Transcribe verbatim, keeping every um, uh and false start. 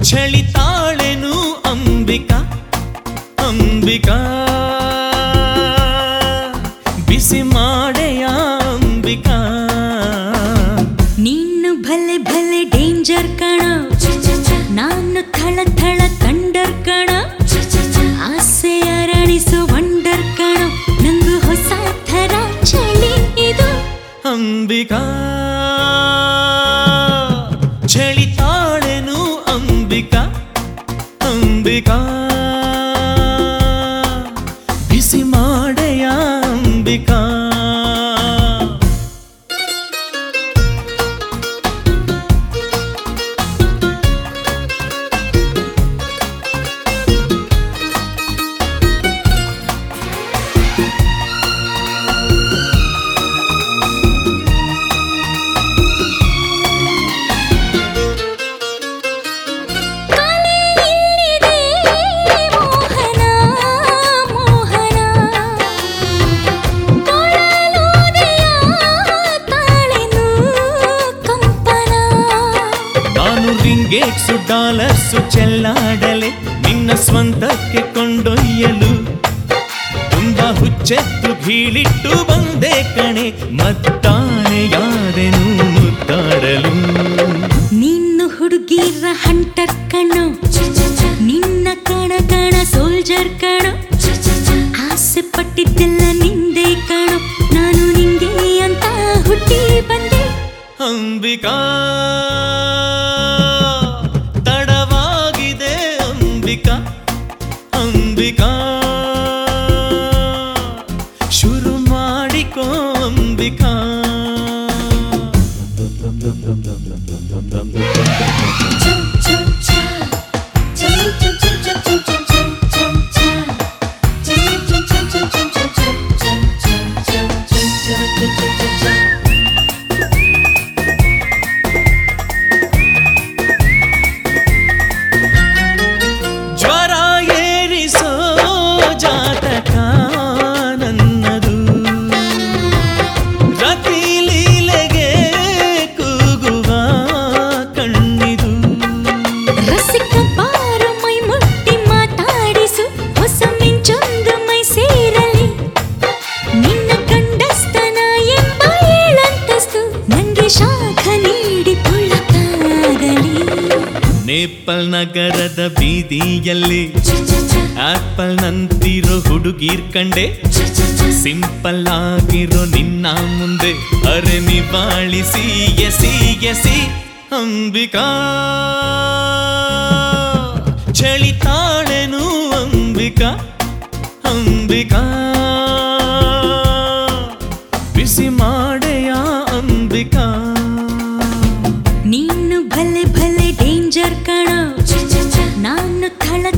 ಚಳಿತಾಳೆನು ಅಂಬಿಕಾ ಅಂಬಿಕಾ ಬಿಸಿ ಮಾಡೆಯ ಅಂಬಿಕಾ ನೀನು ಭಲೆ ಭಲೆ ಡೇಂಜರ್ ಕಣ ನಾನು ಥಳ ಥಳ ಥಂಡರ್ ಕಣ ಆಸೆ ಅರಳಿಸು ವಂಡರ್ ಕಣ ನಂಗು ಹೊಸ ಥರ ಚಳಿ ಇದು ಅಂಬಿಕಾ ಚಳಿತಾಳೆನು ಅಂಬಿಕಾ ಅಂಬಿಕಾ ಬಿಸಿ ಮಾಡೆಯ ಅಂಬಿಕಾ ರಿಂಗೇಟ್ಸು ಡಾಲರ್ಸು ಚೆಲ್ಲಾಡಲೆ ನಿನ್ನ ಸ್ವಂತಕ್ಕೆ ಕೊಂಡೊಯ್ಯಲು ತುಂಬಾ ಹುಚ್ಚೆತ್ತು ಬೀಳಿಟ್ಟು ಬಂದೆ ಕಣೆ ಮತ್ತಾನೆಯಾದೆನು ಮುದ್ದಾಡಲು ನಿನ್ನ ಹುಡುಗಿರ ಹಂಟರ್ ಕಣೋ ನಿನ್ನ ಕಣ ಕಣ ಸೋಲ್ಜರ್ ಕಣೋ ಆಸೆ ಪಟ್ಟಿದ್ದೆಲ್ಲ ನಿಂದೆ ಕಣೋ ನಾನು ನಿಂಗೆ ಅಂತ ಹುಟ್ಟಿ ಬಂದೆ ಅಂಬಿಕಾ ತಡವಾಗಿದೆ ಅಂಬಿಕಾ ಅಂಬಿಕಾ ಶುರು ಮಾಡಿಕೋ ಅಂಬಿಕಾ ಜ್ವರ ಏರಿಸೋ ಜಾತಕ ನನ್ನದು ರತಿ ಲೀಲೆಗೆ ಕೂಗುವ ಕಣ್ಣಿದು ರಸಿಕ ಬಾರು ಮೈ ಮುಟ್ಟಿ ಮಾತಾಡಿಸು ಹೊಸ ಮಿಂಚೊಂದು ಮೈ ಸೇರಲಿ ನಿನ್ನ ಕಂಡಸ್ತನ ಎಂಬ ಏಳಂತಸ್ತು ನಂಗೆ ಶಾಖ ನೀಡಿ ಪುಳಕಾಗಲಿ ನೇಪಾಲ್ ನಗರದ ಬೀದಿಯಲ್ಲಿ ಆಪಲ್ ನಂತಿರೋ ಹುಡುಗೀರ್ ಕಂಡೆ ಸಿಂಪಲ್ ಆಗಿರೋ ನಿನ್ನ ಮುಂದೆ ಅರೆ ನಿವಾಳಿಸಿ ಎಸಿ ಎಸಿ ಅಂಬಿಕಾ ಚಳಿತಾಳೆನು ಅಂಬಿಕಾ ಅಂಬಿಕಾ ಬಿಸಿ ಮಾಡೆಯ ಅಂಬಿಕಾ ನೀನು ಭಲೆ ಭಲೆ ಡೇಂಜರ್ ಕಣ ನಾನು ಥಳ